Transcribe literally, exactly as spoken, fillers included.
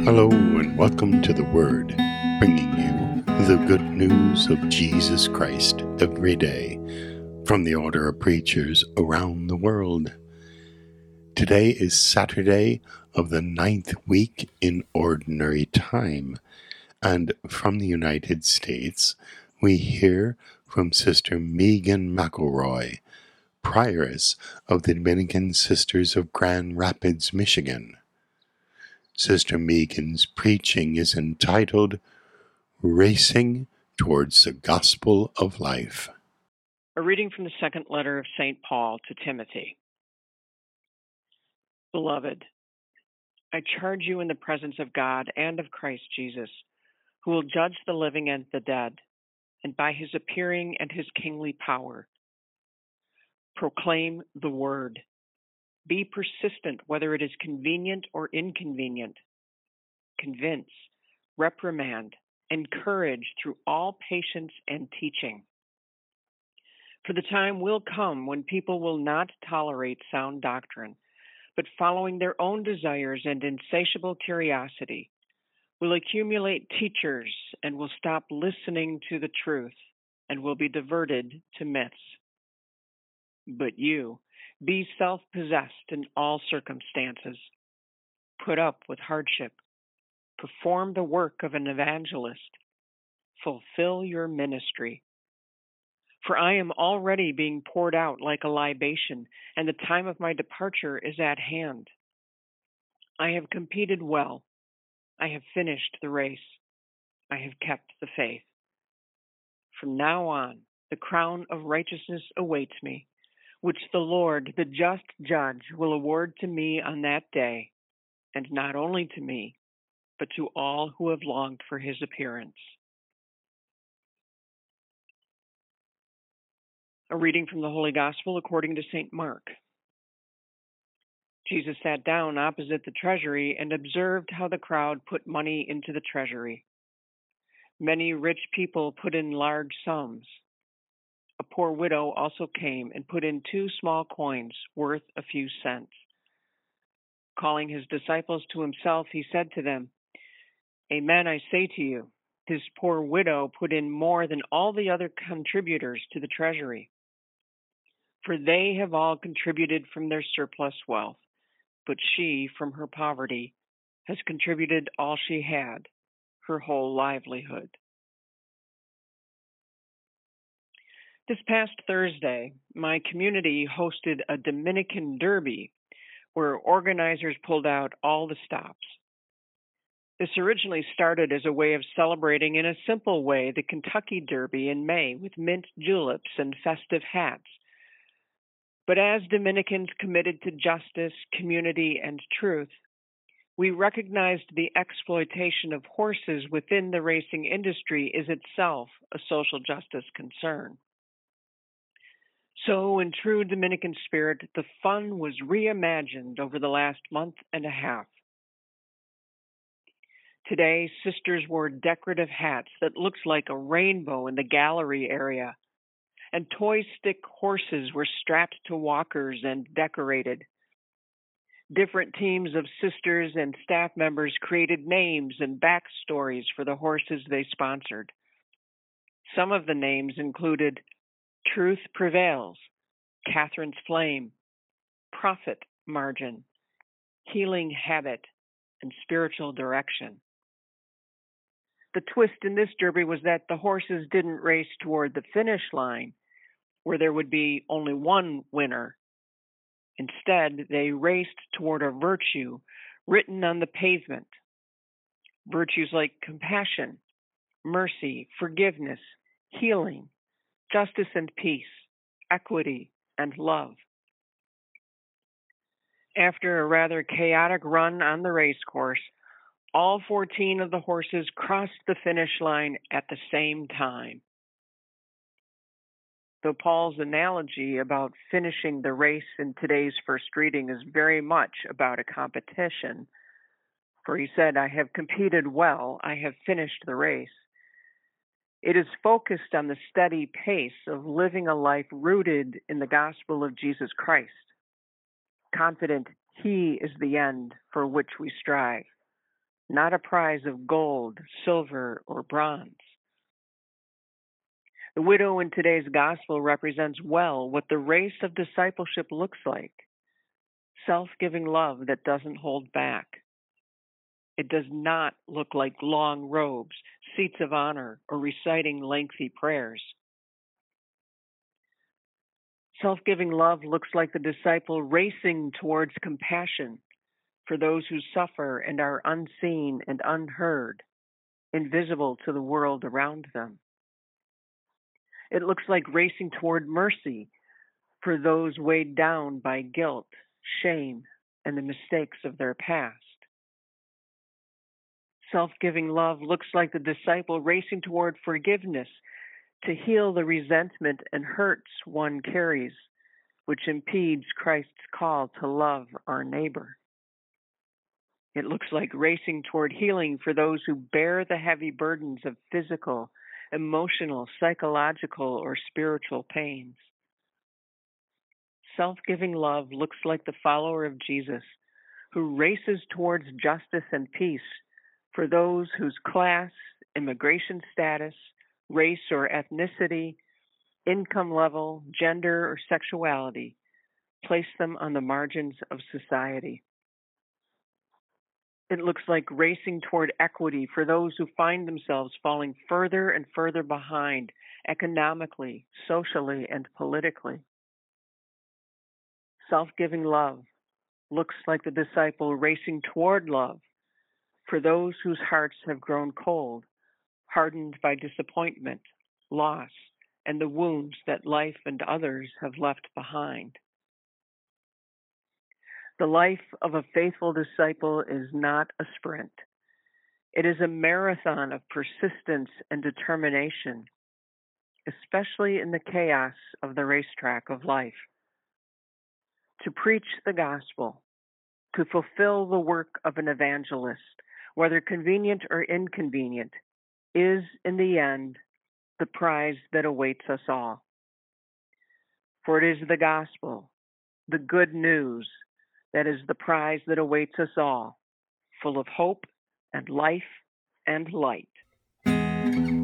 Hello and welcome to The Word, bringing you the good news of Jesus Christ every day from the Order of Preachers around the world. Today is Saturday of the ninth week in Ordinary Time, and from the United States we hear from Sister Megan McElroy, Prioress of the Dominican Sisters of Grand Rapids, Michigan. Sister Megan's preaching is entitled Racing Towards the Gospel of Life. A reading from the second letter of Saint Paul to Timothy. Beloved, I charge you in the presence of God and of Christ Jesus, who will judge the living and the dead, and by his appearing and his kingly power. Proclaim the word. Be persistent whether it is convenient or inconvenient. Convince, reprimand, encourage through all patience and teaching. For the time will come when people will not tolerate sound doctrine, but following their own desires and insatiable curiosity, will accumulate teachers and will stop listening to the truth and will be diverted to myths. But you, be self-possessed in all circumstances. Put up with hardship. Perform the work of an evangelist. Fulfill your ministry. For I am already being poured out like a libation, and the time of my departure is at hand. I have competed well. I have finished the race. I have kept the faith. From now on, the crown of righteousness awaits me, which the Lord, the just judge, will award to me on that day, and not only to me, but to all who have longed for his appearance. A reading from the Holy Gospel according to Saint Mark. Jesus sat down opposite the treasury and observed how the crowd put money into the treasury. Many rich people put in large sums. A poor widow also came and put in two small coins worth a few cents. Calling his disciples to himself, he said to them, Amen, I say to you, this poor widow put in more than all the other contributors to the treasury. For they have all contributed from their surplus wealth, but she, from her poverty, has contributed all she had, her whole livelihood. This past Thursday, my community hosted a Dominican Derby where organizers pulled out all the stops. This originally started as a way of celebrating in a simple way the Kentucky Derby in May with mint juleps and festive hats. But as Dominicans committed to justice, community, and truth, we recognized the exploitation of horses within the racing industry is itself a social justice concern. So, in true Dominican spirit, the fun was reimagined over the last month and a half. Today, sisters wore decorative hats that looked like a rainbow in the gallery area, and toy stick horses were strapped to walkers and decorated. Different teams of sisters and staff members created names and backstories for the horses they sponsored. Some of the names included Truth Prevails, Catherine's Flame, Profit Margin, Healing Habit, and Spiritual Direction. The twist in this derby was that the horses didn't race toward the finish line, where there would be only one winner. Instead, they raced toward a virtue written on the pavement. Virtues like compassion, mercy, forgiveness, healing, justice and peace, equity, and love. After a rather chaotic run on the race course, all fourteen of the horses crossed the finish line at the same time. Though Paul's analogy about finishing the race in today's first reading is very much about a competition, for he said, I have competed well, I have finished the race. It is focused on the steady pace of living a life rooted in the gospel of Jesus Christ, confident he is the end for which we strive. not a prize of gold, silver, or bronze. The widow in today's gospel represents well what the race of discipleship looks like. Self-giving love that doesn't hold back. It does not look like long robes, seats of honor, or reciting lengthy prayers. Self-giving love looks like the disciple racing towards compassion for those who suffer and are unseen and unheard, invisible to the world around them. It looks like racing toward mercy for those weighed down by guilt, shame, and the mistakes of their past. Self-giving love looks like the disciple racing toward forgiveness to heal the resentment and hurts one carries, which impedes Christ's call to love our neighbor. It looks like racing toward healing for those who bear the heavy burdens of physical, emotional, psychological, or spiritual pains. Self-giving love looks like the follower of Jesus who races towards justice and peace for those whose class, immigration status, race or ethnicity, income level, gender, or sexuality place them on the margins of society. It looks like racing toward equity for those who find themselves falling further and further behind economically, socially, and politically. Self-giving love looks like the disciple racing toward love for those whose hearts have grown cold, hardened by disappointment, loss, and the wounds that life and others have left behind. The life of a faithful disciple is not a sprint. It is a marathon of persistence and determination, especially in the chaos of the racetrack of life. To preach the gospel, to fulfill the work of an evangelist, whether convenient or inconvenient, is in the end the prize that awaits us all. For it is the gospel, the good news, that is the prize that awaits us all, full of hope and life and light.